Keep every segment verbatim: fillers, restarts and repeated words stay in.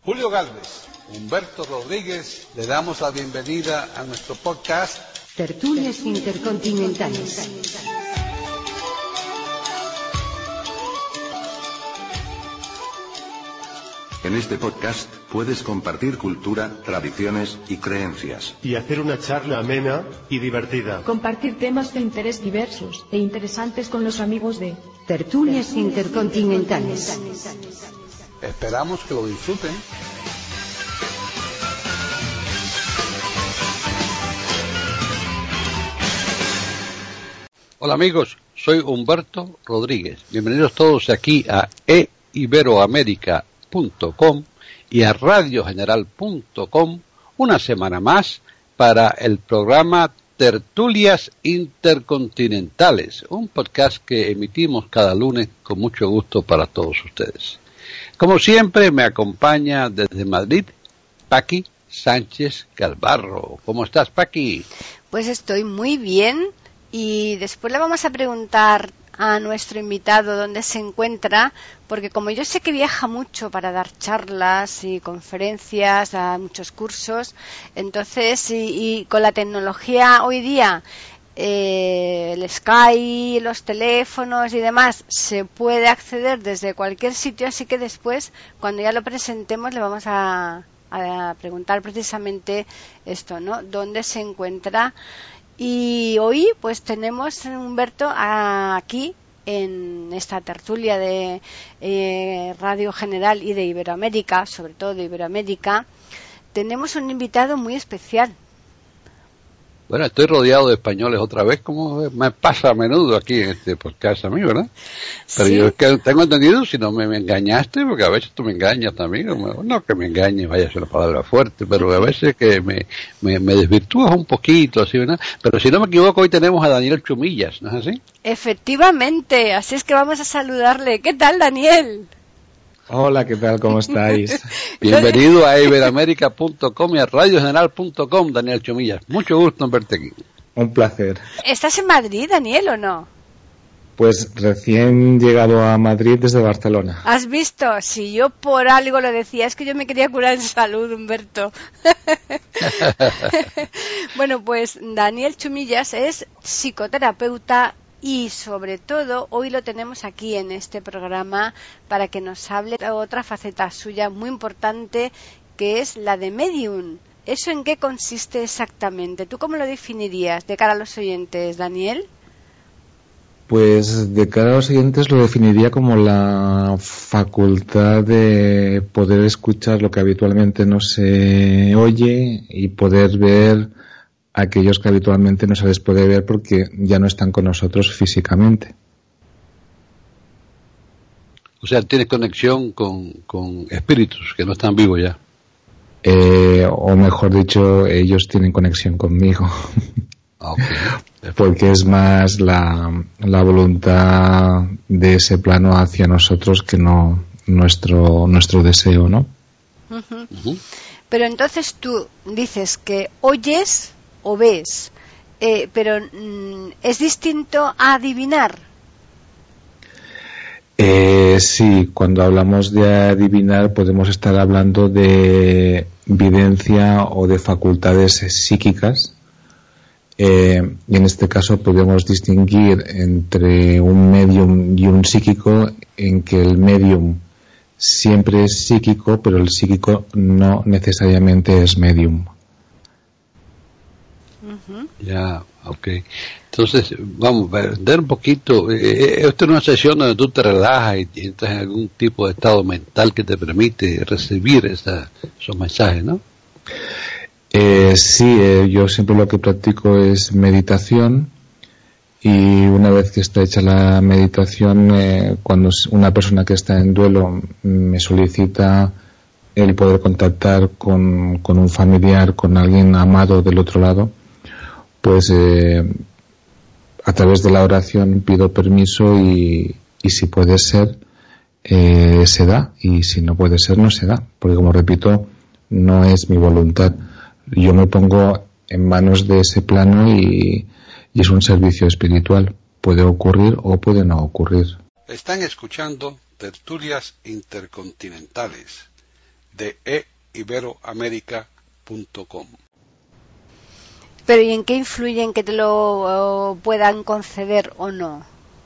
Julio Gálvez, Humberto Rodríguez, le damos la bienvenida a nuestro podcast Tertulias Intercontinentales. En este podcast puedes compartir cultura, tradiciones y creencias. Y hacer una charla amena y divertida. Compartir temas de interés diversos e interesantes con los amigos de Tertulias Intercontinentales. Esperamos que lo disfruten. Hola amigos, soy Humberto Rodríguez. Bienvenidos todos aquí a e iberoamérica punto com y a radio general punto com una semana más para el programa Tertulias Intercontinentales, un podcast que emitimos cada lunes con mucho gusto para todos ustedes. Como siempre me acompaña desde Madrid Paqui Sánchez Galvarro. ¿Cómo estás, Paqui? Pues estoy muy bien y después le vamos a preguntar a nuestro invitado dónde se encuentra, porque como yo sé que viaja mucho para dar charlas y conferencias, a muchos cursos, entonces y, y con la tecnología hoy día, eh, el Skype, los teléfonos y demás, se puede acceder desde cualquier sitio, así que después, cuando ya lo presentemos, le vamos a, a preguntar precisamente esto, ¿no? ¿Dónde se encuentra? Y hoy pues tenemos, Humberto, aquí en esta tertulia de eh, Radio General y de Iberoamérica, sobre todo de Iberoamérica, tenemos un invitado muy especial. Bueno, estoy rodeado de españoles otra vez, como me pasa a menudo aquí en este podcast a mí, ¿verdad? Pero sí. Yo es que tengo entendido, si no me, me engañaste, porque a veces tú me engañas también, no que me engañes, vaya a ser una palabra fuerte, pero a veces que me, me, me desvirtúas un poquito, así, ¿verdad? Pero si no me equivoco, hoy tenemos a Daniel Chumillas, ¿no es así? Efectivamente, así es que vamos a saludarle. ¿Qué tal, Daniel? Hola, ¿qué tal? ¿Cómo estáis? Bienvenido a iberoamérica punto com y a radio general punto com, Daniel Chumillas. Mucho gusto en verte aquí. Un placer. ¿Estás en Madrid, Daniel, o no? Pues recién llegado a Madrid desde Barcelona. ¿Has visto? Si yo por algo lo decía, es que yo me quería curar en salud, Humberto. Bueno, pues Daniel Chumillas es psicoterapeuta y sobre todo hoy lo tenemos aquí en este programa para que nos hable de otra faceta suya muy importante, que es la de medium. ¿Eso en qué consiste exactamente? ¿Tú cómo lo definirías de cara a los oyentes, Daniel? Pues de cara a los oyentes lo definiría como la facultad de poder escuchar lo que habitualmente no se oye y poder ver aquellos que habitualmente no se les puede ver porque ya no están con nosotros físicamente. O sea, tienes conexión con, con espíritus que no están vivos ya. Eh, o mejor dicho, ellos tienen conexión conmigo. Okay. Porque es más la, la voluntad de ese plano hacia nosotros que no nuestro, nuestro deseo, ¿no? Uh-huh. Uh-huh. Pero entonces tú dices que oyes o ves, eh, pero mm, ¿es distinto a adivinar? Eh, sí, cuando hablamos de adivinar podemos estar hablando de videncia o de facultades psíquicas, eh, y en este caso podemos distinguir entre un medium y un psíquico, en que el medium siempre es psíquico, pero el psíquico no necesariamente es medium. Uh-huh. Ya, ok. Entonces, vamos a ver un poquito. Eh, esto es una sesión donde tú te relajas y, y entras en algún tipo de estado mental que te permite recibir esa, esos mensajes, ¿no? Eh, sí, eh, yo siempre lo que practico es meditación, y una vez que está hecha la meditación, eh, cuando una persona que está en duelo me solicita el poder contactar con, con un familiar, con alguien amado del otro lado, pues eh, a través de la oración pido permiso y, y si puede ser, eh, se da, y si no puede ser, no se da, porque como repito, no es mi voluntad. Yo me pongo en manos de ese plano y, y es un servicio espiritual. Puede ocurrir o puede no ocurrir. Están escuchando Tertulias Intercontinentales. de e iberoamerica punto com. Pero ¿y en qué influye en que te lo uh, puedan conceder o no?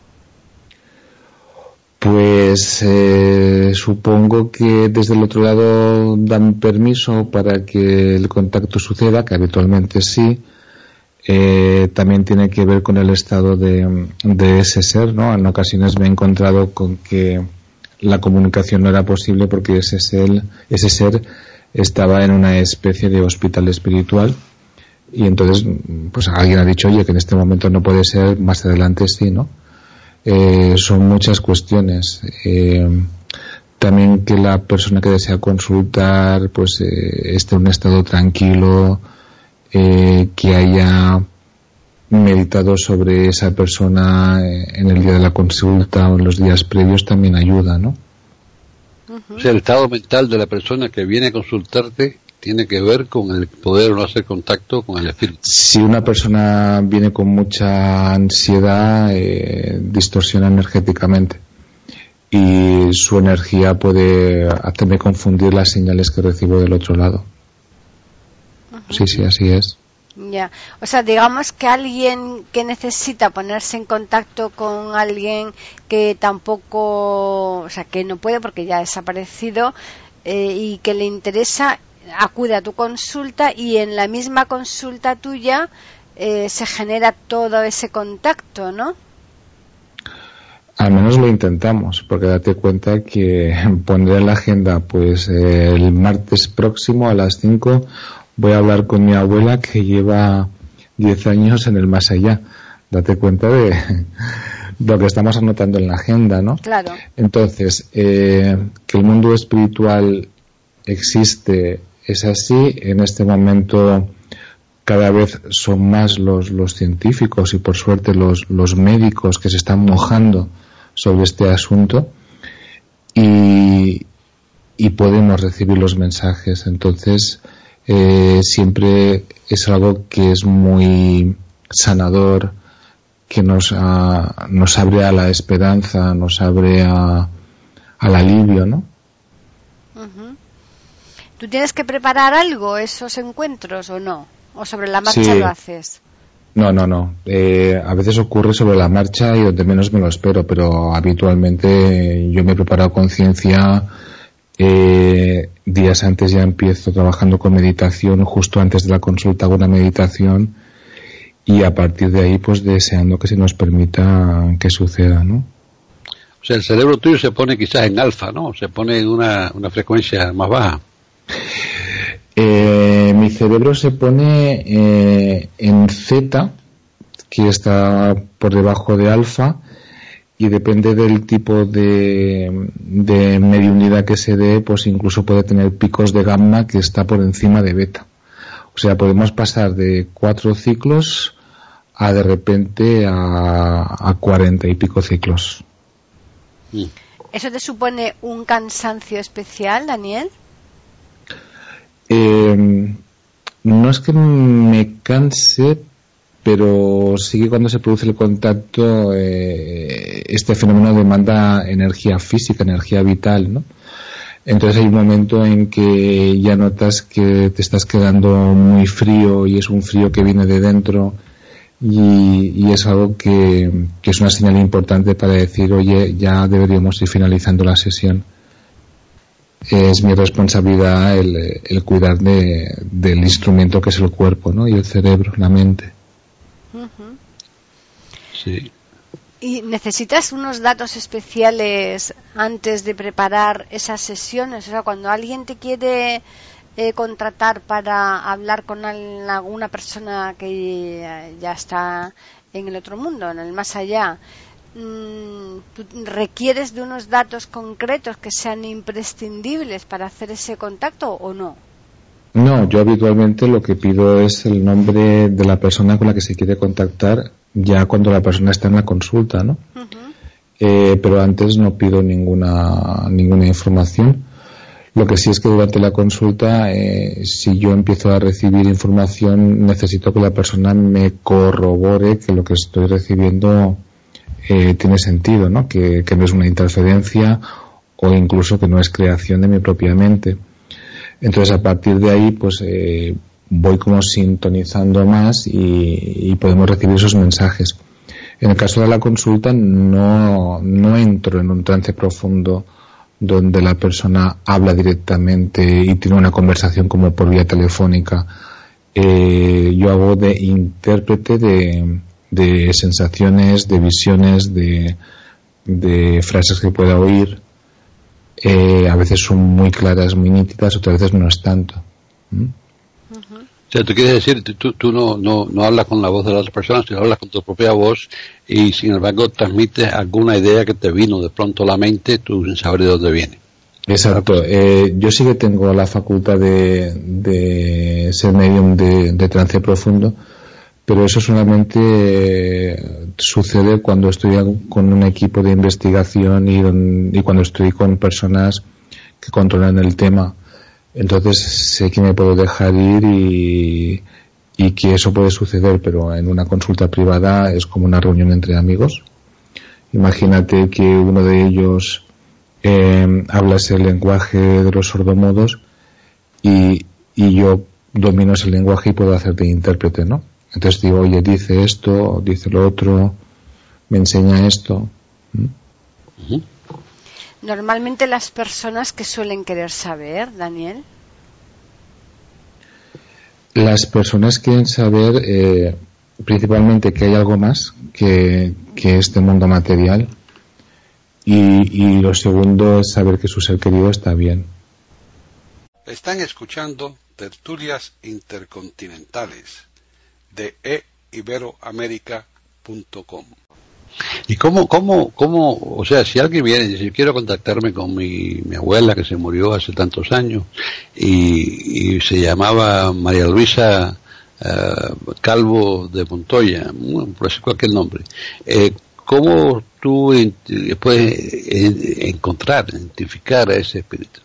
Pues eh, supongo que desde el otro lado dan permiso para que el contacto suceda, que habitualmente sí. Eh, también tiene que ver con el estado de, de ese ser, ¿no? En ocasiones me he encontrado con que la comunicación no era posible porque ese ser, ese ser estaba en una especie de hospital espiritual. Y entonces, pues alguien ha dicho, oye, que en este momento no puede ser, más adelante sí, ¿no? Eh, son muchas cuestiones. Eh, también que la persona que desea consultar, pues eh, esté en un estado tranquilo, eh, que haya meditado sobre esa persona en el día de la consulta o en los días previos también ayuda, ¿no? Uh-huh. O sea, el estado mental de la persona que viene a consultarte tiene que ver con el poder o no hacer contacto con el espíritu. Si una persona viene con mucha ansiedad, eh, distorsiona energéticamente y su energía puede hacerme confundir las señales que recibo del otro lado. Uh-huh. Sí, sí, así es. Ya, o sea, digamos que alguien que necesita ponerse en contacto con alguien que tampoco, o sea, que no puede porque ya ha desaparecido eh, y que le interesa, acude a tu consulta y en la misma consulta tuya eh, se genera todo ese contacto, ¿no? Al menos lo intentamos, porque date cuenta que pondré en la agenda, pues eh, el martes próximo a las cinco voy a hablar con mi abuela que lleva diez años en el más allá. Date cuenta de, de lo que estamos anotando en la agenda, ¿no? Claro. Entonces, eh, que el mundo espiritual existe, es así. En este momento cada vez son más los, los científicos y por suerte los, los médicos que se están mojando sobre este asunto y, y podemos recibir los mensajes. Entonces eh, siempre es algo que es muy sanador, que nos, a, nos abre a la esperanza, nos abre a, al alivio, ¿no? Uh-huh. ¿Tú tienes que preparar algo, esos encuentros, o no? ¿O sobre la marcha sí. lo haces? No, no, no. Eh, a veces ocurre sobre la marcha y donde menos me lo espero, pero habitualmente yo me he preparado con ciencia. Eh, días antes ya empiezo trabajando con meditación, justo antes de la consulta hago una meditación y a partir de ahí pues deseando que se nos permita que suceda, ¿no? O sea, el cerebro tuyo se pone quizás en alfa, ¿no? Se pone en una, una frecuencia más baja. Eh, mi cerebro se pone eh, en Z, que está por debajo de alfa, y depende del tipo de, de mediunidad que se dé, pues incluso puede tener picos de gamma que está por encima de beta. O sea, podemos pasar de cuatro ciclos a de repente a, a cuarenta y pico ciclos. ¿Eso te supone un cansancio especial, Daniel? Eh, no es que me canse, pero sí que cuando se produce el contacto eh, este fenómeno demanda energía física, energía vital, ¿no? Entonces hay un momento en que ya notas que te estás quedando muy frío y es un frío que viene de dentro y, y es algo que, que es una señal importante para decir, oye, ya deberíamos ir finalizando la sesión. Es mi responsabilidad el, el cuidar de, del instrumento que es el cuerpo, ¿no? Y el cerebro, la mente. Uh-huh. Sí. ¿Y necesitas unos datos especiales antes de preparar esas sesiones? O sea, cuando alguien te quiere eh, contratar para hablar con alguna persona que ya está en el otro mundo, en el más allá, ¿tú requieres de unos datos concretos que sean imprescindibles para hacer ese contacto o no? No, yo habitualmente lo que pido es el nombre de la persona con la que se quiere contactar ya cuando la persona está en la consulta, ¿no? Uh-huh. Eh, pero antes no pido ninguna ninguna información. Lo que sí es que durante la consulta, eh, si yo empiezo a recibir información, necesito que la persona me corrobore que lo que estoy recibiendo Eh, tiene sentido, ¿no? Que, que no es una interferencia o incluso que no es creación de mi propia mente. Entonces, a partir de ahí, pues eh, voy como sintonizando más y, y podemos recibir esos mensajes. En el caso de la consulta, no, no entro en un trance profundo donde la persona habla directamente y tiene una conversación como por vía telefónica. Eh, yo hago de intérprete de, de sensaciones, de visiones, de, de frases que pueda oír. Eh, a veces son muy claras, muy nítidas, otras veces no es tanto. ¿Mm? Uh-huh. O sea, tú quieres decir, tú, tú no, no, no hablas con la voz de la otra persona, sino hablas con tu propia voz y sin embargo transmites alguna idea que te vino de pronto a la mente, tú sin saber de dónde viene. Exacto. Eh, yo sí que tengo la facultad de, de ser medium de, de trance profundo, pero eso solamente eh, sucede cuando estoy con un equipo de investigación y, don, y cuando estoy con personas que controlan el tema. Entonces sé que me puedo dejar ir y, y que eso puede suceder, pero en una consulta privada es como una reunión entre amigos. Imagínate que uno de ellos eh, habla ese lenguaje de los sordomudos y, y yo domino ese lenguaje y puedo hacer de intérprete, ¿no? Entonces digo, oye, dice esto, dice lo otro, me enseña esto. ¿Mm? Uh-huh. Normalmente las personas que suelen querer saber, Daniel. Las personas quieren saber eh, principalmente que hay algo más que, que este mundo material y, y lo segundo es saber que su ser querido está bien. Están escuchando Tertulias Intercontinentales de e iberoamerica punto com. ¿Y cómo, cómo, cómo, o sea, si alguien viene y dice, yo quiero contactarme con mi, mi abuela que se murió hace tantos años y, y se llamaba María Luisa uh, Calvo de Montoya, por decir cualquier nombre, eh, ¿cómo tú puedes encontrar, identificar a ese espíritu?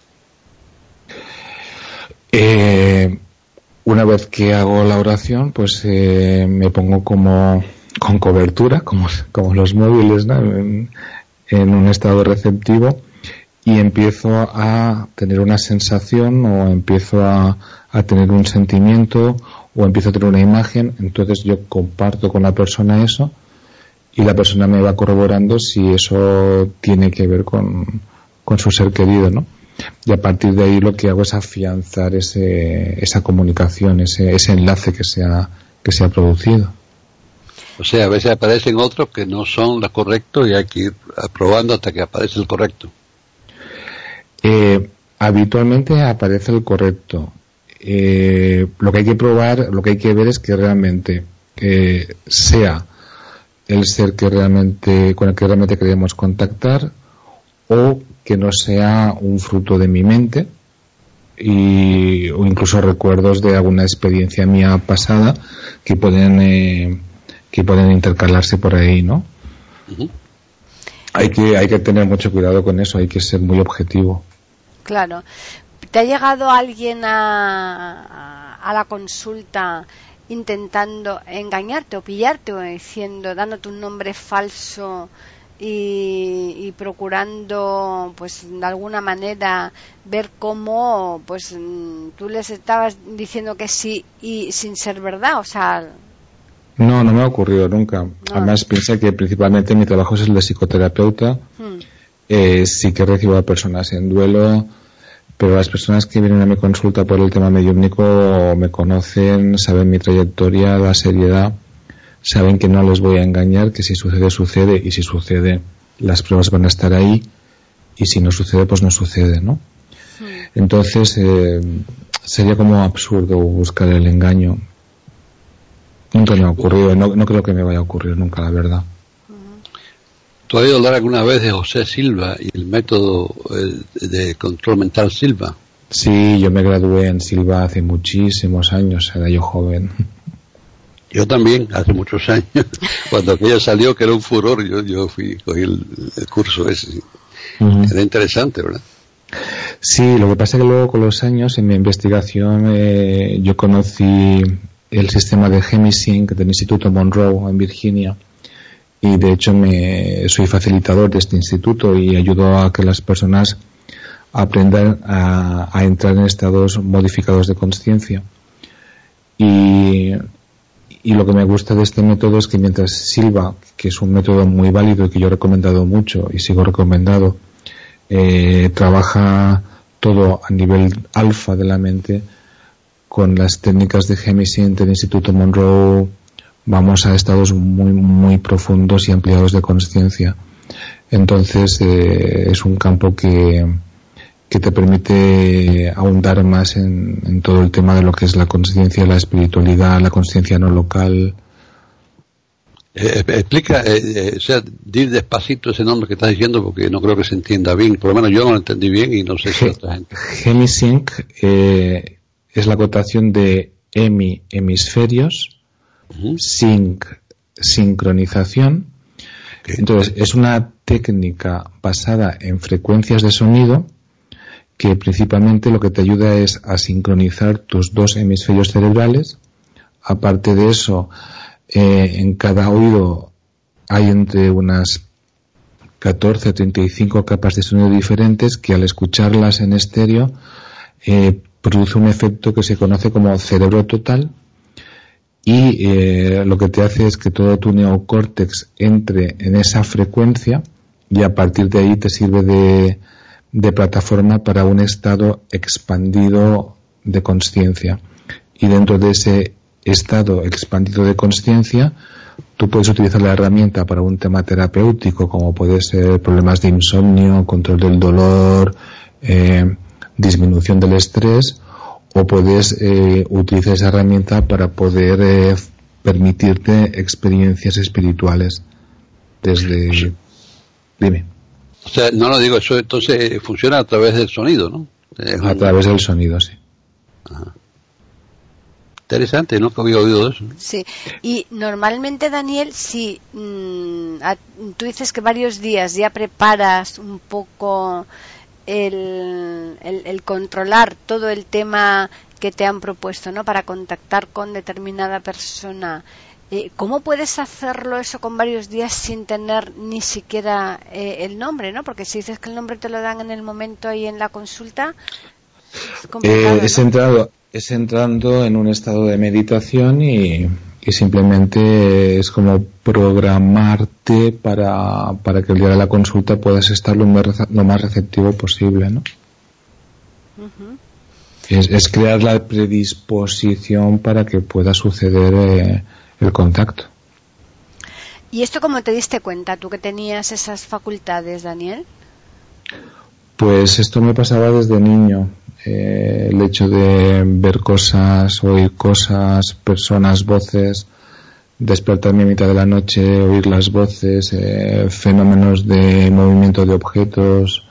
Eh, una vez que hago la oración, pues eh, me pongo como con cobertura, como, como los móviles, ¿no? en, en un estado receptivo y empiezo a tener una sensación o empiezo a, a tener un sentimiento o empiezo a tener una imagen. Entonces yo comparto con la persona eso y la persona me va corroborando si eso tiene que ver con, con su ser querido, ¿no? Y a partir de ahí lo que hago es afianzar ese, esa comunicación, ese, ese enlace que se ha, que se ha producido. O sea, a veces aparecen otros que no son los correctos y hay que ir probando hasta que aparece el correcto. Eh, habitualmente aparece el correcto. Eh, lo que hay que probar, lo que hay que ver es que realmente eh, sea el ser que realmente, con el que realmente queremos contactar o que no sea un fruto de mi mente y, o incluso recuerdos de alguna experiencia mía pasada que pueden... Eh, que pueden intercalarse por ahí, ¿no? Uh-huh. Hay que hay que tener mucho cuidado con eso, hay que ser muy objetivo. Claro. ¿Te ha llegado alguien a, a la consulta intentando engañarte o pillarte o diciendo, dándote un nombre falso y, y procurando, pues, de alguna manera ver cómo, pues, tú les estabas diciendo que sí y sin ser verdad, o sea... No, no me ha ocurrido nunca. No. Además, piensa que principalmente mi trabajo es el de psicoterapeuta. Hmm. Eh, sí que recibo a personas en duelo, pero las personas que vienen a mi consulta por el tema mediúmnico me conocen, saben mi trayectoria, la seriedad, saben que no les voy a engañar, que si sucede, sucede, y si sucede, las pruebas van a estar ahí, y si no sucede, pues no sucede, ¿no? Hmm. Entonces, eh, sería como absurdo buscar el engaño. Nunca me ha ocurrido, no, no creo que me vaya a ocurrir nunca, la verdad. ¿Tú has oído hablar alguna vez de José Silva y el método eh, de control mental Silva? Sí, yo me gradué en Silva hace muchísimos años, era yo joven. Yo también, hace muchos años, cuando aquello salió, que era un furor, yo, yo fui, cogí el, el curso ese. Uh-huh. Era interesante, ¿verdad? Sí, lo que pasa es que luego con los años, en mi investigación, eh, yo conocí el sistema de Gemisync del Instituto Monroe en Virginia y de hecho me soy facilitador de este instituto y ayudo a que las personas aprender a, a entrar en estados modificados de conciencia. Y, y lo que me gusta de este método es que mientras Silva, que es un método muy válido y que yo he recomendado mucho y sigo recomendando, eh, trabaja todo a nivel alfa de la mente, con las técnicas de Hemisync del Instituto Monroe vamos a estados muy muy profundos y ampliados de conciencia. Entonces eh, es un campo que que te permite ahondar más en, en todo el tema de lo que es la conciencia, la espiritualidad, la conciencia no local. Eh, explica, eh, eh, o sea, di despacito ese nombre que estás diciendo porque no creo que se entienda bien, por lo menos yo no lo entendí bien y no sé si otra gente. Hemisync eh, es la acotación de hemi, hemisferios, uh-huh. sync, sincronización. Okay. Entonces es una técnica basada en frecuencias de sonido que principalmente lo que te ayuda es a sincronizar tus dos hemisferios cerebrales. Aparte de eso, eh, en cada oído hay entre unas catorce a treinta y cinco capas de sonido diferentes que al escucharlas en estéreo eh, produce un efecto que se conoce como cerebro total, y eh, lo que te hace es que todo tu neocórtex entre en esa frecuencia y a partir de ahí te sirve de de plataforma para un estado expandido de consciencia. Y dentro de ese estado expandido de consciencia, tú puedes utilizar la herramienta para un tema terapéutico, como puede ser problemas de insomnio, control del dolor, eh, disminución del estrés, o puedes eh, utilizar esa herramienta para poder eh, permitirte experiencias espirituales. Desde... Sí. Dime. O sea, no lo digo, eso entonces funciona a través del sonido, ¿no? Es a un... través del sonido, sí. Ajá. Interesante, nunca había oído de eso. Sí, y normalmente, Daniel, si mmm, a, tú dices que varios días ya preparas un poco el, el, el controlar todo el tema que te han propuesto, ¿no? Para contactar con determinada persona. ¿Cómo puedes hacerlo eso con varios días sin tener ni siquiera eh, el nombre, ¿no? Porque si dices que el nombre te lo dan en el momento ahí en la consulta, es complicado, eh, es, ¿no? entrado, es entrando en un estado de meditación y, y simplemente es como programarte para, para que el día de la consulta puedas estar lo más, lo más receptivo posible, ¿no? Uh-huh. Es, es crear la predisposición para que pueda suceder eh, el contacto. ¿Y esto cómo te diste cuenta, tú que tenías esas facultades, Daniel? Pues esto me pasaba desde niño. Eh, el hecho de ver cosas, oír cosas, personas, voces, despertarme a mitad de la noche, oír las voces, eh, fenómenos de movimiento de objetos.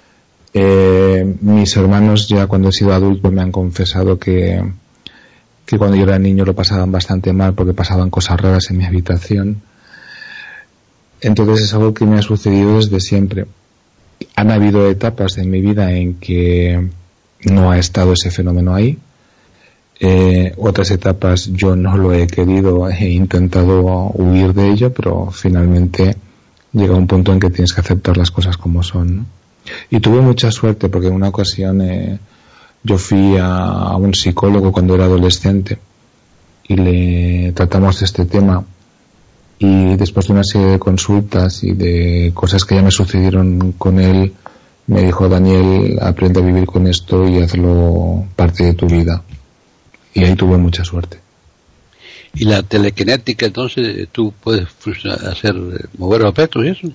Eh, mis hermanos ya cuando he sido adulto me han confesado que que cuando yo era niño lo pasaban bastante mal porque pasaban cosas raras en mi habitación. Entonces es algo que me ha sucedido desde siempre. Han habido etapas en mi vida en que no ha estado ese fenómeno ahí. Eh, otras etapas yo no lo he querido, he intentado huir de ello, pero finalmente llega un punto en que tienes que aceptar las cosas como son, ¿no? Y tuve mucha suerte porque en una ocasión eh, yo fui a un psicólogo cuando era adolescente y le tratamos este tema, y después de una serie de consultas y de cosas que ya me sucedieron con él, me dijo: Daniel, aprende a vivir con esto y hazlo parte de tu vida. Y ahí tuve mucha suerte. ¿Y la telequinética, entonces, tú puedes hacer mover objetos y eso?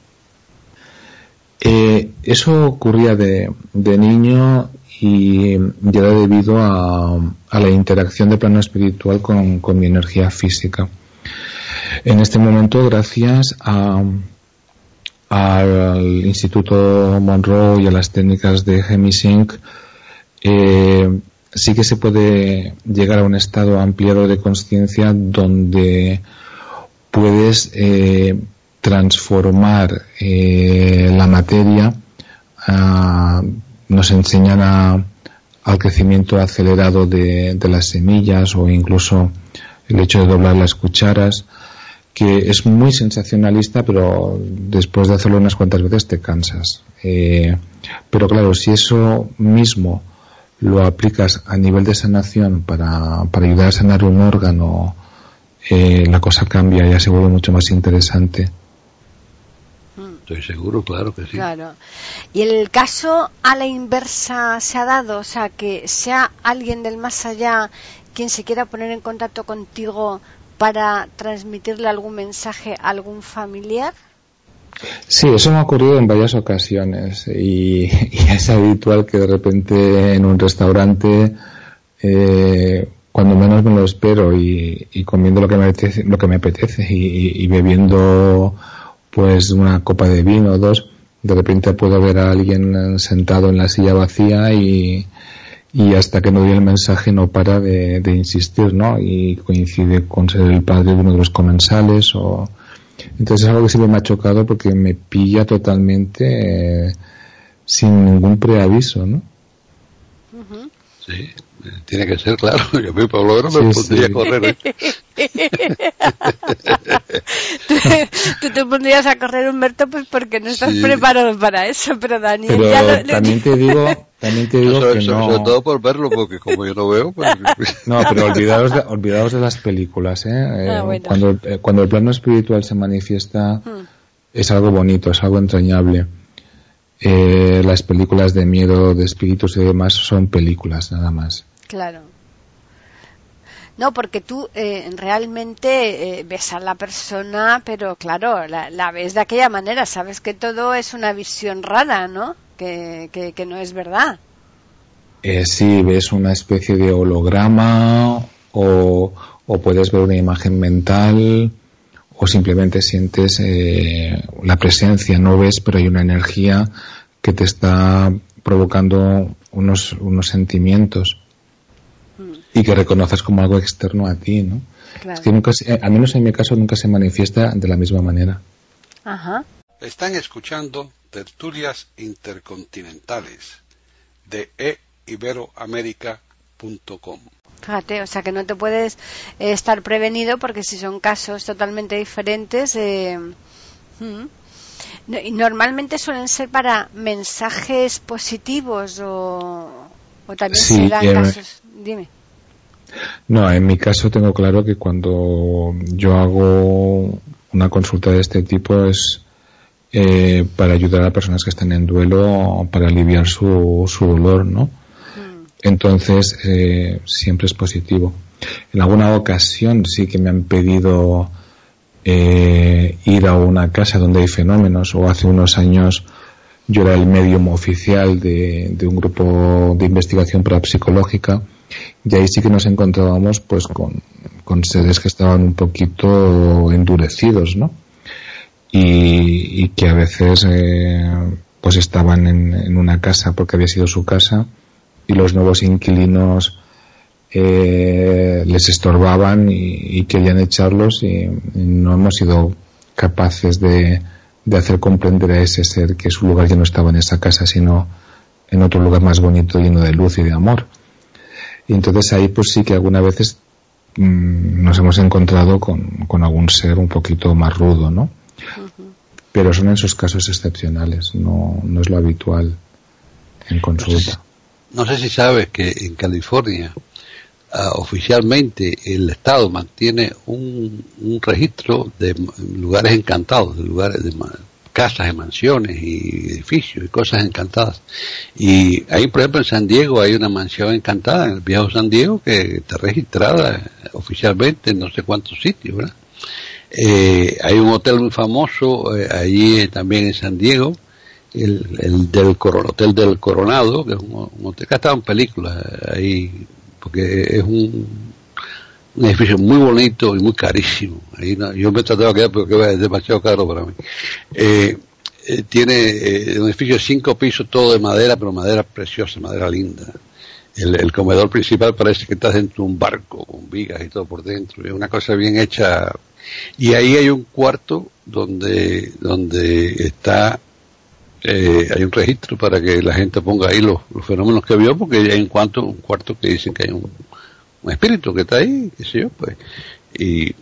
Eh, eso ocurría de, de niño y ya era debido a, a la interacción de plano espiritual con, con mi energía física. En este momento, gracias a, al Instituto Monroe y a las técnicas de Hemisync, eh, sí que se puede llegar a un estado ampliado de conciencia donde puedes eh, transformar eh, la materia. A, nos enseñan a, al crecimiento acelerado de, de las semillas, o incluso el hecho de doblar las cucharas, que es muy sensacionalista, pero después de hacerlo unas cuantas veces te cansas. Eh, Pero claro, si eso mismo lo aplicas a nivel de sanación para, para ayudar a sanar un órgano, eh, la cosa cambia, ya se vuelve mucho más interesante. Estoy seguro, claro que sí. Claro. ¿Y el caso a la inversa se ha dado? O sea, que sea alguien del más allá quien se quiera poner en contacto contigo para transmitirle algún mensaje a algún familiar. Sí, eso me ha ocurrido en varias ocasiones y, y es habitual que de repente en un restaurante, eh, cuando menos me lo espero y, y comiendo lo que me apetece, lo que me apetece y, y bebiendo pues una copa de vino o dos, de repente puedo ver a alguien sentado en la silla vacía y, y hasta que no doy el mensaje no para de, de insistir, ¿no? Y coincide con ser el padre de uno de los comensales o... Entonces es algo que siempre me ha chocado porque me pilla totalmente eh, sin ningún preaviso, ¿no? Uh-huh. Sí, tiene que ser claro. Yo me por lo menos me sí, pondría sí. a correr. ¿eh? tú, tú te pondrías a correr, Humberto, pues porque no estás Sí. preparado para eso, pero Daniel Pero ya lo, lo- también te digo, también te digo Yo sobre, que sobre- no... sobre todo por verlo, porque como yo no veo, pues... No, pero olvidaos de, olvidaos de las películas, ¿eh? Eh, Ah, bueno. cuando, eh, cuando el plano espiritual se manifiesta, Hmm. es algo bonito, es algo entrañable. Eh, las películas de miedo, de espíritus y demás son películas, nada más. Claro. No, porque tú eh, realmente eh, ves a la persona, pero claro, la, la ves de aquella manera, sabes que todo es una visión rara, ¿no? Que, que, que no es verdad. Eh, sí, ves una especie de holograma o, o puedes ver una imagen mental o simplemente sientes eh, la presencia, no ves, pero hay una energía que te está provocando unos, unos sentimientos y que reconoces como algo externo a ti, ¿no? Claro. Es que nunca, se- al menos en mi caso, nunca se manifiesta de la misma manera. Ajá. Están escuchando tertulias intercontinentales de e iberoamerica punto com. Fíjate, o sea que no te puedes eh, estar prevenido porque si son casos totalmente diferentes. Eh, mm. No, y normalmente suelen ser para mensajes positivos o, o también Sí, se dan eh, casos. Dime. No, en mi caso tengo claro que cuando yo hago una consulta de este tipo es eh, para ayudar a personas que están en duelo, para aliviar su, su dolor, ¿no? Entonces eh, siempre es positivo. En alguna ocasión sí que me han pedido eh, ir a una casa donde hay fenómenos, o hace unos años yo era el médium oficial de, de un grupo de investigación parapsicológica y ahí sí que nos encontrábamos pues con, con seres que estaban un poquito endurecidos, ¿no? Y, y que a veces eh, pues estaban en, en una casa porque había sido su casa y los nuevos inquilinos eh, les estorbaban y, y querían echarlos y, y no hemos sido capaces de, de hacer comprender a ese ser que su lugar ya no estaba en esa casa sino en otro lugar más bonito, lleno de luz y de amor. Y entonces ahí pues sí que algunas veces mmm, nos hemos encontrado con, con algún ser un poquito más rudo, ¿no? Uh-huh. Pero son esos casos excepcionales, no, no es lo habitual en consulta. No sé si sabes que en California uh, oficialmente el Estado mantiene un, un registro de lugares encantados, de lugares de casas, de mansiones y edificios y cosas encantadas. Y ahí, por ejemplo, en San Diego hay una mansión encantada, en el viejo San Diego, que está registrada oficialmente en no sé cuántos sitios, ¿verdad? Eh, hay un hotel muy famoso eh, allí eh, también en San Diego, el, el del Coron- Hotel del Coronado, que es un, un hotel que ha estado en películas ahí, porque es un, un edificio muy bonito y muy carísimo. Ahí no, yo me he tratado de quedar porque es demasiado caro para mí. Eh, eh, tiene eh, un edificio de cinco pisos, todo de madera, pero madera preciosa, madera linda. El, el comedor principal parece que está dentro de un barco, con vigas y todo por dentro. Es una cosa bien hecha. Y ahí hay un cuarto donde donde está eh, hay un registro para que la gente ponga ahí los, los fenómenos que vio, porque hay un cuarto, un cuarto que dicen que hay un, un espíritu que está ahí, qué sé yo, pues, y,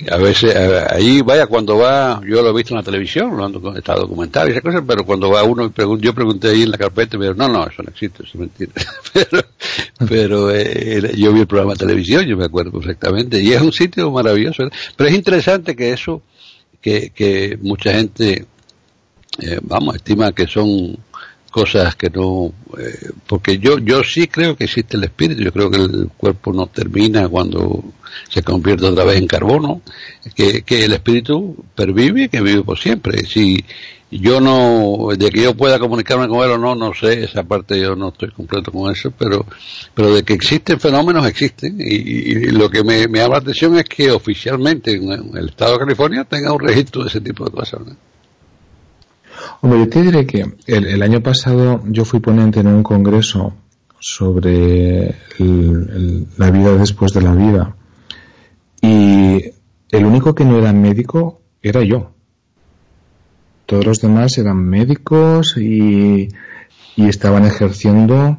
a veces, a, ahí vaya, cuando va, yo lo he visto en la televisión, lo han está documentado y esas cosas, pero cuando va uno, y pregun, yo pregunté ahí en la carpeta y me dijeron, no, no, eso no existe, eso es mentira. pero pero eh, yo vi el programa de televisión, yo me acuerdo perfectamente, y es un sitio maravilloso, ¿verdad? Pero es interesante que eso, que, que mucha gente, eh, vamos, estima que son cosas que no, eh, porque yo yo sí creo que existe el espíritu, yo creo que el cuerpo no termina cuando se convierte otra vez en carbono, que, que el espíritu pervive y que vive por siempre. Si yo no, de que yo pueda comunicarme con él o no, no sé, esa parte yo no estoy completo con eso, pero pero de que existen fenómenos, existen, y, y lo que me, me llama la atención es que oficialmente en el estado de California tenga un registro de ese tipo de cosas, ¿no? Hombre, yo te diré que el, el año pasado yo fui ponente en un congreso sobre el, el, la vida después de la vida, y el único que no era médico era yo. Todos los demás eran médicos y, y estaban ejerciendo,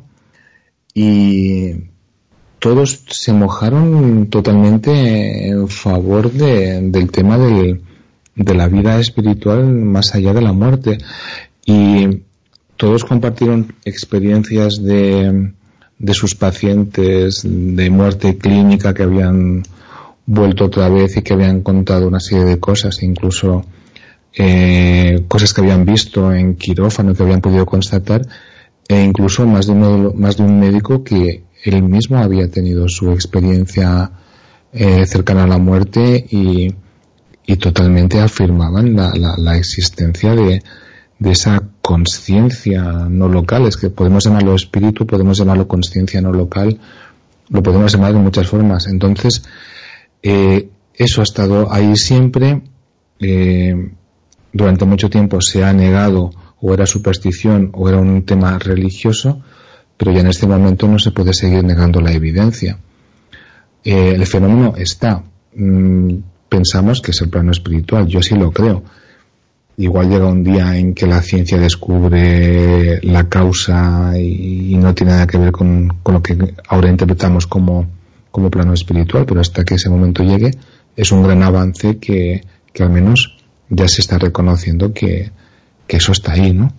y todos se mojaron totalmente en favor de, del tema del de la vida espiritual más allá de la muerte, y todos compartieron experiencias de, de sus pacientes de muerte clínica que habían vuelto otra vez y que habían contado una serie de cosas, incluso eh, cosas que habían visto en quirófano, que habían podido constatar, e incluso más de uno, más de un médico que él mismo había tenido su experiencia eh, cercana a la muerte, y y totalmente afirmaban la, la, la existencia de, de esa conciencia no local. Es que podemos llamarlo espíritu, podemos llamarlo conciencia no local, lo podemos llamar de muchas formas. Entonces, eh, eso ha estado ahí siempre. Eh, durante mucho tiempo se ha negado, o era superstición o era un tema religioso, pero ya en este momento no se puede seguir negando la evidencia. Eh, el fenómeno está. Mm, pensamos que es el plano espiritual, yo sí lo creo. Igual llega un día en que la ciencia descubre la causa y, y no tiene nada que ver con, con lo que ahora interpretamos como, como plano espiritual, pero hasta que ese momento llegue es un gran avance que, que al menos ya se está reconociendo que, que eso está ahí, ¿no?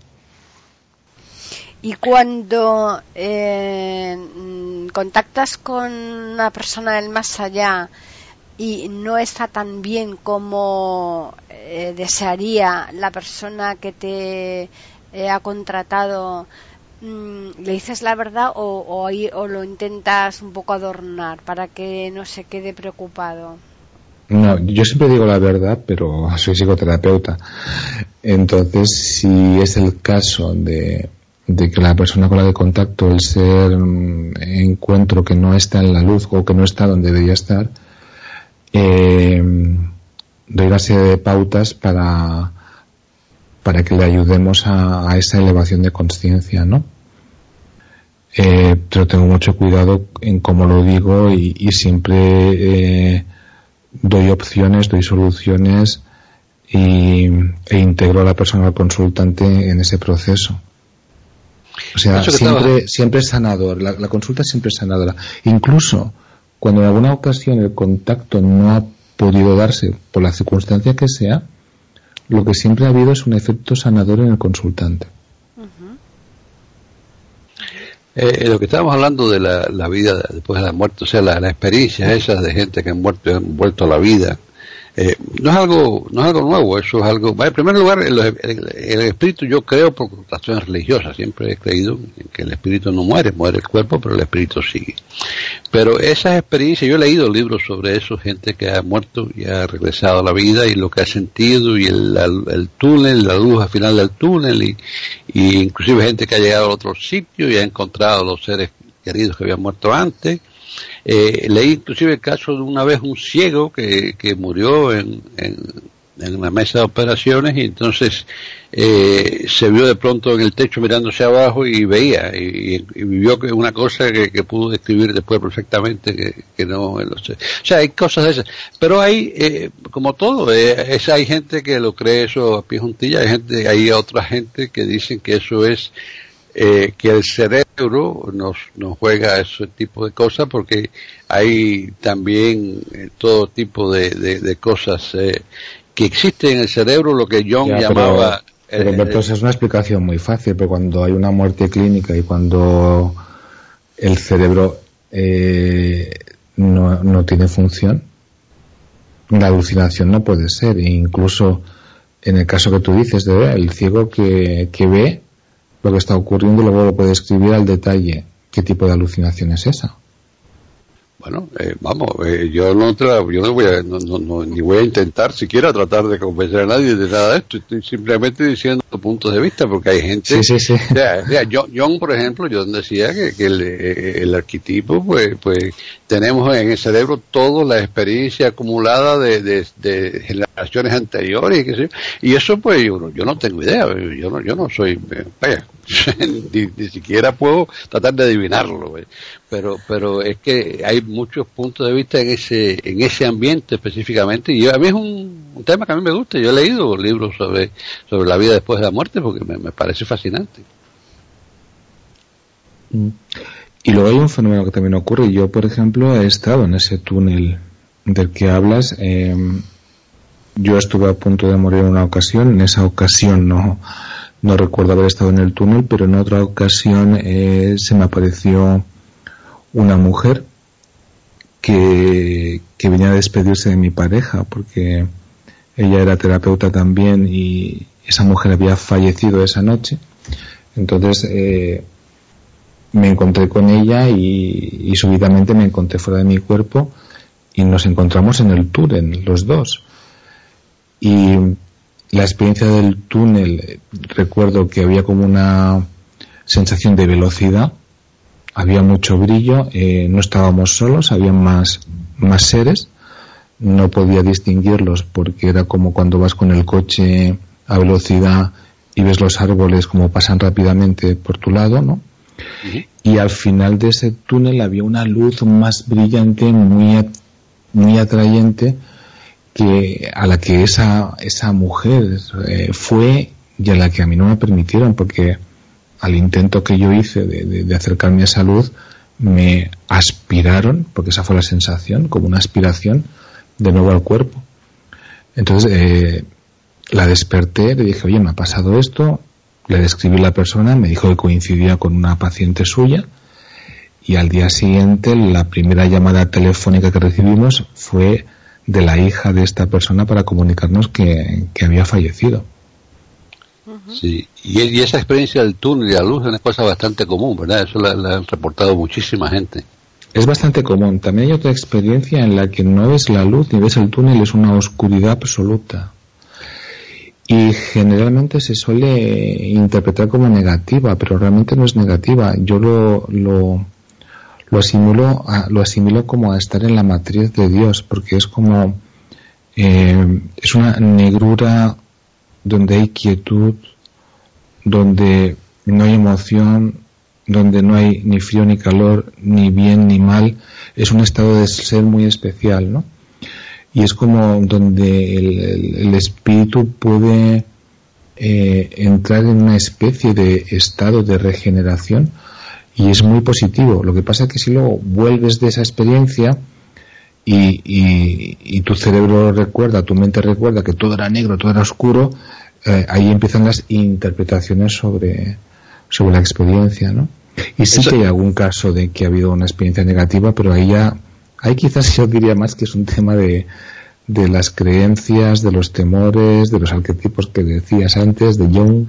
Y cuando eh, contactas con una persona del más allá y no está tan bien como eh, desearía la persona que te eh, ha contratado, mmm, ¿le dices la verdad o, o, o lo intentas un poco adornar para que no se quede preocupado? No, yo siempre digo la verdad, pero soy psicoterapeuta. Entonces, si es el caso de, de que la persona con la que contacto, el ser encuentro que no está en la luz o que no está donde debería estar, Eh, doy una serie de pautas para para que le ayudemos a, a esa elevación de conciencia, ¿no? Eh, pero tengo mucho cuidado en cómo lo digo, y, y siempre eh, doy opciones, doy soluciones, y, e integro a la persona, al consultante, en ese proceso. O sea, siempre, estaba... siempre es sanador, la, la consulta siempre es sanadora. Incluso cuando en alguna ocasión el contacto no ha podido darse por la circunstancia que sea, lo que siempre ha habido es un efecto sanador en el consultante. Uh-huh. Eh, lo que estábamos hablando de la, la vida después de la muerte, o sea, la, la experiencia esas de gente que han muerto, han vuelto a la vida, eh, no es algo no es algo nuevo, eso es algo... En primer lugar, el, el, el espíritu, yo creo por razones religiosas, siempre he creído en que el espíritu no muere, muere el cuerpo, pero el espíritu sigue. Pero esas experiencias, yo he leído libros sobre eso, gente que ha muerto y ha regresado a la vida, y lo que ha sentido, y el, el, el túnel, la luz al final del túnel, y, y inclusive gente que ha llegado a otro sitio y ha encontrado los seres queridos que habían muerto antes. Eh, leí inclusive el caso de una vez un ciego que, que murió en, en, en una mesa de operaciones, y entonces eh, se vio de pronto en el techo mirándose abajo y veía, y, y vivió una cosa que, que pudo describir después perfectamente, que, que no, no sé. O sea, hay cosas de esas, pero hay, eh, como todo, eh, es, hay gente que lo cree eso a pie juntilla, hay gente, hay otra gente que dicen que eso es eh, que el cerebro nos, nos juega ese tipo de cosas, porque hay también eh, todo tipo de, de, de cosas eh, que existen en el cerebro, lo que Jung ya, llamaba... Pero, pero Alberto, esa es una explicación muy fácil, pero cuando hay una muerte clínica y cuando el cerebro eh, no, no tiene función, la alucinación no puede ser. E incluso en el caso que tú dices, de ver, el ciego que, que ve lo que está ocurriendo y luego lo puede escribir al detalle. ¿Qué tipo de alucinación es esa? Bueno, eh, vamos, eh, yo no tra yo no voy a, no, no, no, ni voy a intentar siquiera tratar de convencer a nadie de nada de esto. Estoy simplemente diciendo puntos de vista, porque hay gente. Sí, sí, sí. O sea, o sea, John, John, por ejemplo, John decía que, que el, el arquetipo, pues, pues, tenemos en el cerebro toda la experiencia acumulada de, de, de generaciones anteriores, y, qué sé yo, y eso, pues, yo, yo no tengo idea. Yo no, yo no soy, vaya, ni, ni siquiera puedo tratar de adivinarlo, pues. pero, pero es que hay muchos puntos de vista en ese, en ese ambiente específicamente, y a mí es un, un tema que a mí me gusta. Yo he leído libros sobre, sobre la vida después de la muerte, porque me, me parece fascinante. Y luego hay un fenómeno que también ocurre. Yo, por ejemplo, he estado en ese túnel del que hablas. Eh, yo estuve a punto de morir en una ocasión. En esa ocasión no, no recuerdo haber estado en el túnel, pero en otra ocasión eh, se me apareció una mujer que, que venía a despedirse de mi pareja, porque ella era terapeuta también y esa mujer había fallecido esa noche. Entonces eh, me encontré con ella y, y súbitamente me encontré fuera de mi cuerpo y nos encontramos en el túnel, los dos. Y la experiencia del túnel, recuerdo que había como una sensación de velocidad, había mucho brillo, eh, no estábamos solos, había más, más seres, no podía distinguirlos porque era como cuando vas con el coche a velocidad y ves los árboles como pasan rápidamente por tu lado, ¿no? Uh-huh. Y al final de ese túnel había una luz más brillante, muy, muy atrayente, que a la que esa, esa mujer eh, fue y a la que a mí no me permitieron, porque al intento que yo hice de, de, de acercarme a esa luz, me aspiraron, porque esa fue la sensación, como una aspiración de nuevo al cuerpo. Entonces eh, la desperté, le dije, oye, me ha pasado esto, le describí a la persona, me dijo que coincidía con una paciente suya, y al día siguiente la primera llamada telefónica que recibimos fue de la hija de esta persona para comunicarnos que, que había fallecido. Sí, y, y esa experiencia del túnel y la luz es una cosa bastante común, ¿verdad? Eso la, la han reportado muchísima gente. Es bastante común. También hay otra experiencia en la que no ves la luz ni ves el túnel, es una oscuridad absoluta. Y generalmente se suele interpretar como negativa, pero realmente no es negativa. Yo lo, lo, lo asimilo, a, lo asimilo como a estar en la matriz de Dios, porque es como, eh, es una negrura donde hay quietud, donde no hay emoción, donde no hay ni frío ni calor, ni bien ni mal. Es un estado de ser muy especial, ¿no? Y es como donde el, el, el espíritu puede eh, entrar en una especie de estado de regeneración, y es muy positivo. Lo que pasa es que si luego vuelves de esa experiencia y, y, y tu cerebro recuerda, tu mente recuerda que todo era negro, todo era oscuro, eh, ahí empiezan las interpretaciones sobre, sobre la experiencia, ¿no? Y sí que hay algún caso de que ha habido una experiencia negativa, pero ahí ya, ahí quizás yo diría más que es un tema de, de las creencias, de los temores, de los arquetipos que decías antes, de Jung.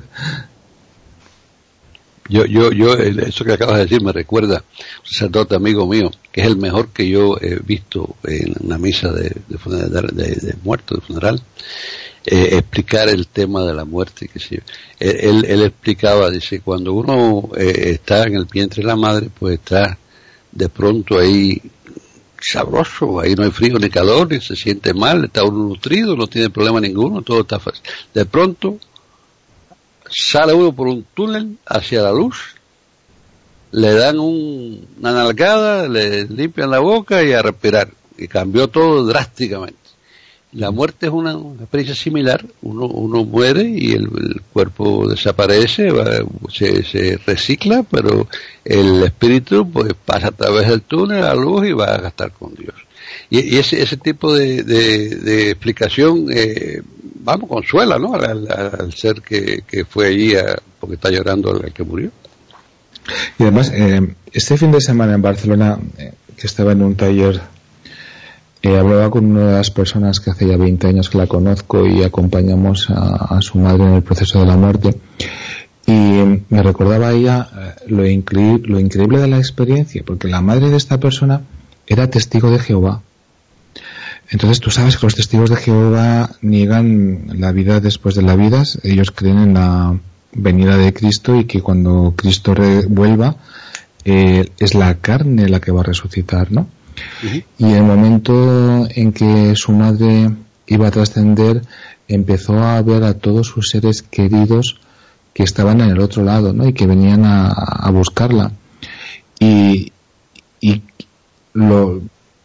Yo, yo, yo, eso que acabas de decir me recuerda un sacerdote amigo mío, que es el mejor que yo he visto en una misa de, de, funeral, de, de muerto, de funeral, eh, explicar el tema de la muerte. Que sí, él, él, él explicaba, dice, cuando uno eh, está en el vientre de la madre, pues está de pronto ahí sabroso, ahí no hay frío ni calor, ni se siente mal, está uno nutrido, no tiene problema ninguno, todo está fácil. De pronto sale uno por un túnel hacia la luz, le dan un, una nalgada, le limpian la boca y a respirar, y cambió todo drásticamente. La muerte es una, una experiencia similar. Uno, uno muere y el, el cuerpo desaparece, va, se, se recicla, pero el espíritu pues pasa a través del túnel a la luz y va a estar con Dios. Y, y ese, ese tipo de, de, de explicación, eh, vamos, consuela, ¿no? Al, al, al ser que, que fue allí a, porque está llorando el que murió. Y además, eh, este fin de semana en Barcelona, eh, que estaba en un taller, eh, hablaba con una de las personas que hace ya veinte años que la conozco y acompañamos a, a su madre en el proceso de la muerte. Y me recordaba a ella eh, lo, incre- lo increíble de la experiencia, porque la madre de esta persona era testigo de Jehová. Entonces tú sabes que los testigos de Jehová niegan la vida después de la vida. Ellos creen en la venida de Cristo y que cuando Cristo re- vuelva eh, es la carne la que va a resucitar, ¿no? Uh-huh. Y en el momento en que su madre iba a trascender, empezó a ver a todos sus seres queridos que estaban en el otro lado, ¿no? Y que venían a, a buscarla. Y, y lo,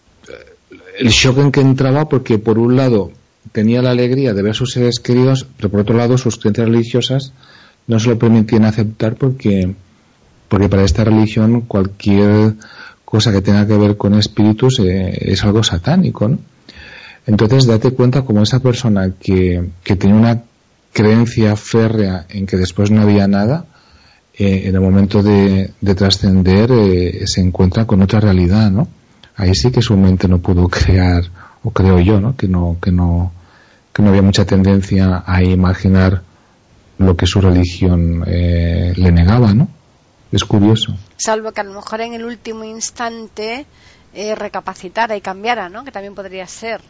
el shock en que entraba, porque por un lado tenía la alegría de ver a sus seres queridos, pero por otro lado sus creencias religiosas no se lo permitían aceptar porque, porque para esta religión cualquier cosa que tenga que ver con espíritus eh, es algo satánico, ¿no? Entonces date cuenta como esa persona que, que tenía una creencia férrea en que después no había nada, eh, en el momento de, de trascender eh, se encuentra con otra realidad, ¿no? Ahí sí que su mente no pudo crear, o creo yo, ¿no? Que no, que no, que no había mucha tendencia a imaginar lo que su religión eh, le negaba, ¿no? Es curioso. Salvo que a lo mejor en el último instante eh, recapacitara y cambiara, ¿no? Que también podría ser.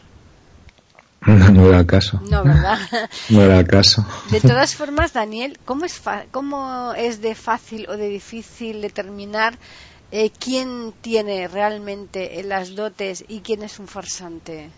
No, no era el caso. No, ¿verdad? No era el caso. De todas formas, Daniel, ¿cómo es, fa- cómo es de fácil o de difícil determinar eh, quién tiene realmente las dotes y quién es un farsante?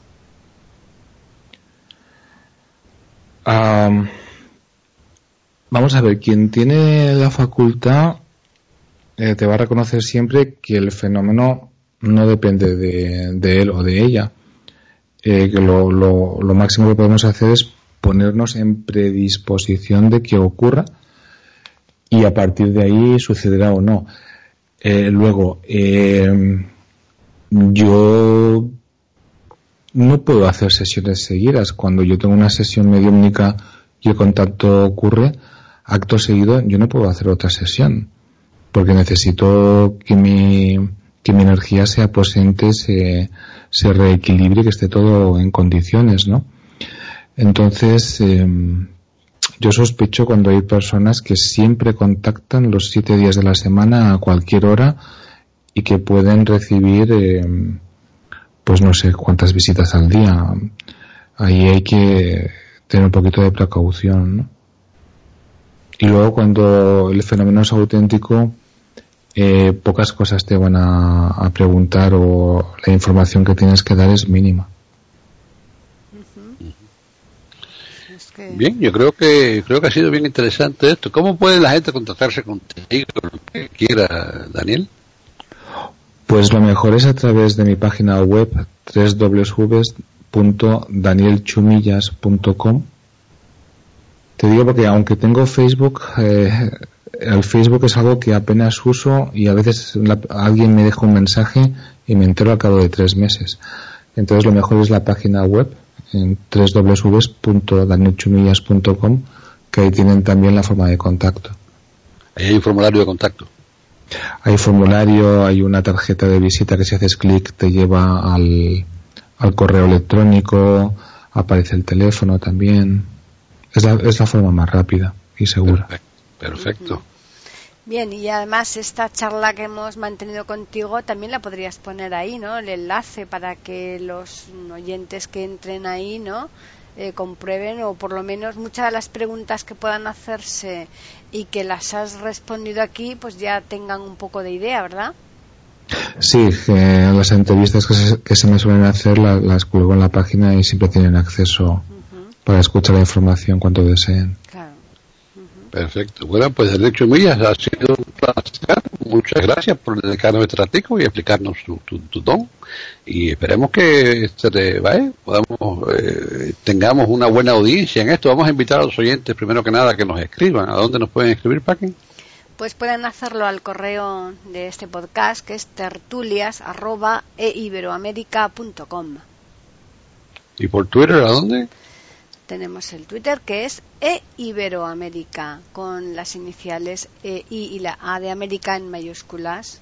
Um, vamos a ver, quien tiene la facultad eh, te va a reconocer siempre que el fenómeno no depende de, de él o de ella. Eh, que lo, lo, lo máximo que podemos hacer es ponernos en predisposición de que ocurra y a partir de ahí sucederá o no. Eh, luego, eh, yo no puedo hacer sesiones seguidas. Cuando yo tengo una sesión mediúmnica y el contacto ocurre, acto seguido yo no puedo hacer otra sesión porque necesito que mi que mi energía se aposente, se, se reequilibre, que esté todo en condiciones, ¿no? Entonces, eh, yo sospecho cuando hay personas que siempre contactan los siete días de la semana a cualquier hora y que pueden recibir, eh, pues no sé cuántas visitas al día. Ahí hay que tener un poquito de precaución, ¿no? Y luego cuando el fenómeno es auténtico, Eh, pocas cosas te van a, a preguntar o la información que tienes que dar es mínima. Uh-huh. Es que... Bien, yo creo que creo que ha sido bien interesante esto. ¿Cómo puede la gente contactarse contigo, lo que quiera, Daniel? Pues lo mejor es a través de mi página web doble u doble u doble u punto daniel chumillas punto com. Te digo porque aunque tengo Facebook, eh, el Facebook es algo que apenas uso y a veces la, alguien me deja un mensaje y me entero al cabo de tres meses. Entonces lo mejor es la página web en doble u doble u doble u punto daniel chumillas punto com, que ahí tienen también la forma de contacto. Ahí hay un formulario de contacto. Hay formulario, hay una tarjeta de visita que si haces clic te lleva al, al correo electrónico, aparece el teléfono también. Es la, es la forma más rápida y segura. Perfecto. Perfecto. Bien, y además esta charla que hemos mantenido contigo también la podrías poner ahí, ¿no? El enlace para que los oyentes que entren ahí, ¿no? Eh, comprueben o por lo menos muchas de las preguntas que puedan hacerse y que las has respondido aquí, pues ya tengan un poco de idea, ¿verdad? Sí, eh, las entrevistas que se, que se me suelen hacer la, las cuelgo en la página y siempre tienen acceso uh-huh. para escuchar la información cuando deseen. Claro. Perfecto. Bueno, pues Daniel Chumillas, ha sido un placer. Muchas muchas gracias por dedicarnos este ratico y explicarnos tu, tu, tu don. Y esperemos que este, ¿vale? podamos, eh, tengamos una buena audiencia en esto. Vamos a invitar a los oyentes, primero que nada, que nos escriban. ¿A dónde nos pueden escribir, Paqui? Pues pueden hacerlo al correo de este podcast, que es tertulias arroba e iberoamerica punto com. ¿Y por Twitter a dónde? Tenemos el Twitter, que es eiberoamerica, con las iniciales E, I y la A de América en mayúsculas.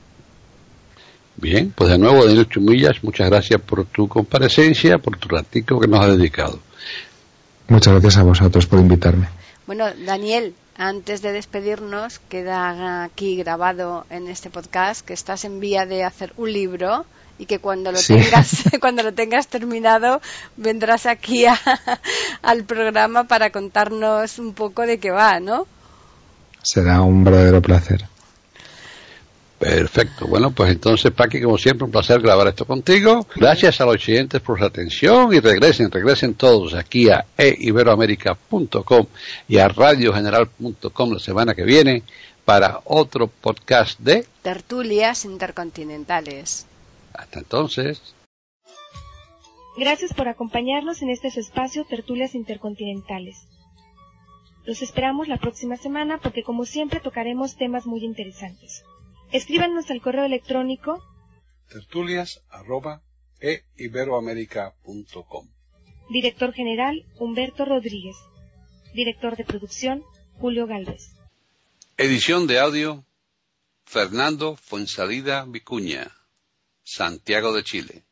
Bien, pues de nuevo, Daniel Chumillas, muchas gracias por tu comparecencia, por tu ratico que nos has dedicado. Muchas gracias a vosotros por invitarme. Bueno, Daniel, antes de despedirnos, queda aquí grabado en este podcast que estás en vía de hacer un libro y que cuando lo sí. tengas cuando lo tengas terminado vendrás aquí a, al programa para contarnos un poco de qué va, ¿no? Será un verdadero placer. Perfecto. Bueno, pues entonces, Paqui, como siempre, un placer grabar esto contigo. Gracias a los oyentes por su atención y regresen, regresen todos aquí a e iberoamerica punto com y a radio general punto com la semana que viene para otro podcast de Tertulias Intercontinentales. Hasta entonces. Gracias por acompañarnos en este su espacio Tertulias Intercontinentales. Los esperamos la próxima semana porque, como siempre, tocaremos temas muy interesantes. Escríbanos al correo electrónico tertulias arroba e iberoamerica punto com. Director general Humberto Rodríguez. Director de producción Julio Gálvez. Edición de audio Fernando Fuensalida Vicuña, Santiago de Chile.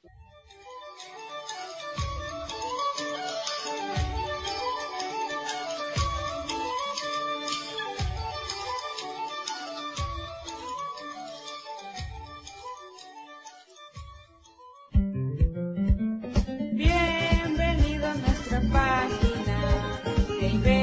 Bienvenido a nuestra página de